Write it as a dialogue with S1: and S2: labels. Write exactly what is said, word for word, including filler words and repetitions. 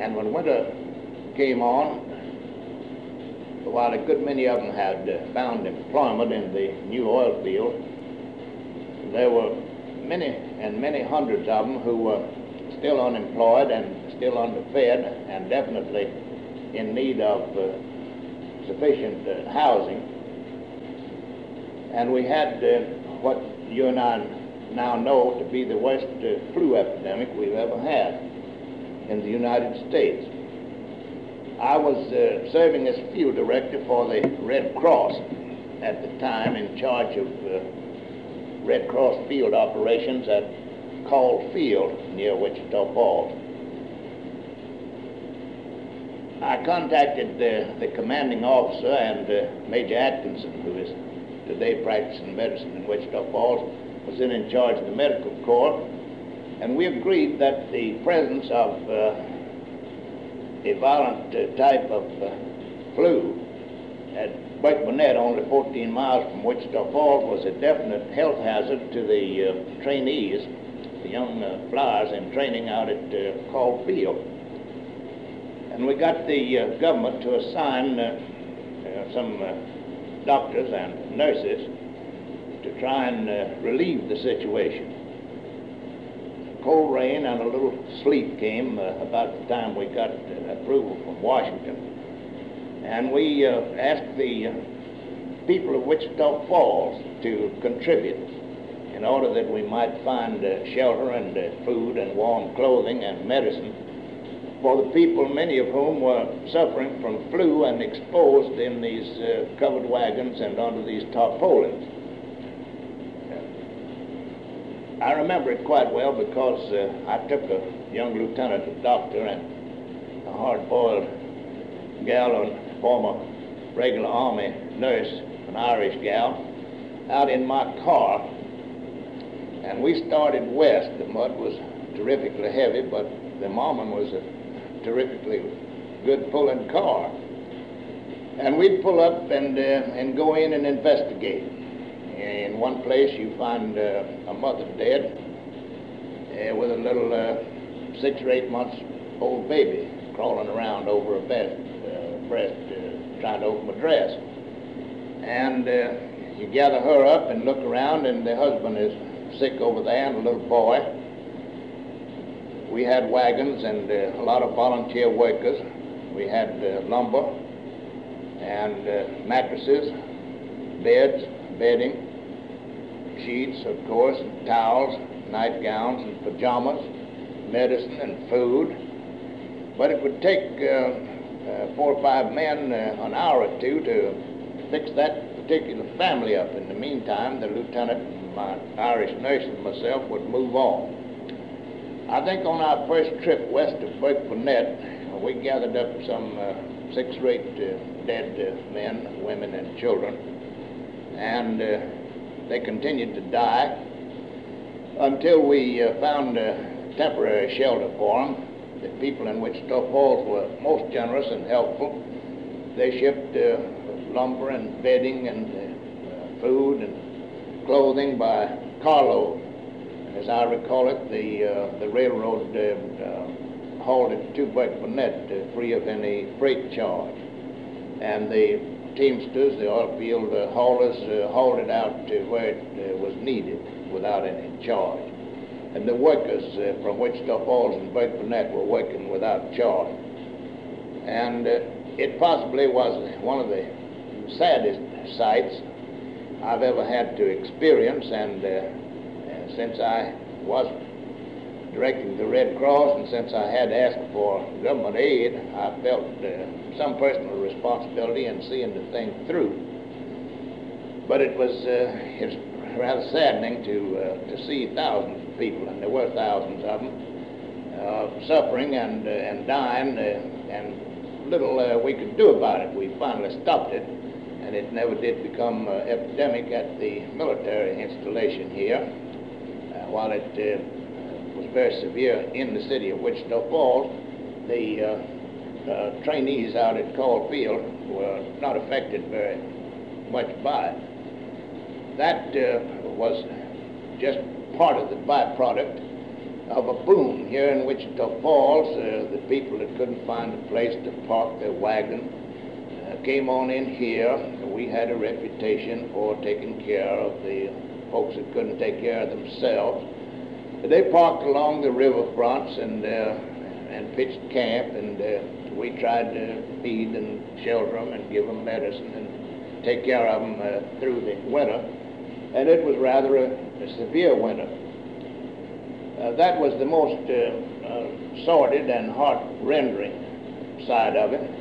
S1: And when winter came on, while a good many of them had uh, found employment in the new oil field, there were many and many hundreds of them who were still unemployed and still underfed and definitely in need of uh, sufficient uh, housing. And we had uh, what you and I now know to be the worst uh, flu epidemic we've ever had in the United States. I was uh, serving as field director for the Red Cross at the time, in charge of uh, Red Cross field operations at Call Field near Wichita Falls. I contacted uh, the commanding officer and uh, Major Atkinson, who is today practicing medicine in Wichita Falls, was then in charge of the medical corps, and we agreed that the presence of uh, a violent uh, type of uh, flu at Burkburnett, only fourteen miles from Wichita Falls, was a definite health hazard to the uh, trainees, the young uh, flyers in training out at uh, Call Field. And we got the uh, government to assign uh, uh, some uh, doctors and nurses to try and uh, relieve the situation. Cold rain and a little sleet came uh, about the time we got uh, approval from Washington. And we uh, asked the uh, people of Wichita Falls to contribute in order that we might find uh, shelter and uh, food and warm clothing and medicine for the people, many of whom were suffering from flu and exposed in these uh, covered wagons and under these tarpaulins. I remember it quite well because uh, I took a young lieutenant, a doctor, and a hard-boiled gal, a former regular Army nurse, an Irish gal, out in my car, and we started west. The mud was terrifically heavy, but the Mormon was a terrifically good pulling car. And we'd pull up and, uh, and go in and investigate. In one place you find uh, a mother dead uh, with a little uh, six or eight months old baby crawling around over her breast, uh, breast uh, trying to open a dress. And uh, you gather her up and look around, and the husband is sick over there and a little boy. We had wagons and uh, a lot of volunteer workers. We had uh, lumber and uh, mattresses, beds, bedding, sheets, of course, and towels, nightgowns, and pajamas, medicine and food. But it would take uh, uh, four or five men uh, an hour or two to fix that particular family up. In the meantime, the lieutenant and my Irish nurse and myself would move on. I think on our first trip west of Burkburnett, we gathered up some uh, six or eight uh, dead uh, men, women, and children, and uh, they continued to die until we uh, found a temporary shelter for them. The people in Wichita Falls were most generous and helpful. They shipped uh, lumber and bedding and uh, food and clothing by carload. As I recall it, the uh, the railroad uh, uh, hauled it to Burkburnett uh, free of any freight charge, and the teamsters, the oil field uh, haulers, uh, hauled it out to where it uh, was needed without any charge. And the workers uh, from Wichita Falls and Burkburnett were working without charge. And uh, it possibly was one of the saddest sights I've ever had to experience, and, uh, and since I was directing the Red Cross, and since I had asked for government aid, I felt uh, some personal responsibility in seeing the thing through. But it was uh, it's rather saddening to uh, to see thousands of people, and there were thousands of them, uh, suffering and uh, and dying, uh, and little uh, we could do about it. We finally stopped it, and it never did become uh, epidemic at the military installation here, uh, while it uh, was very severe in the city of Wichita Falls. The uh, uh, trainees out at Call Field were not affected very much by it. That uh, was just part of the byproduct of a boom. Here in Wichita Falls, uh, the people that couldn't find a place to park their wagon uh, came on in here. We had a reputation for taking care of the folks that couldn't take care of themselves. They parked along the riverfronts and uh, and pitched camp, and uh, we tried to feed and shelter them and give them medicine and take care of them uh, through the winter. And it was rather a, a severe winter. Uh, that was the most uh, uh, sordid and heart-rendering side of it.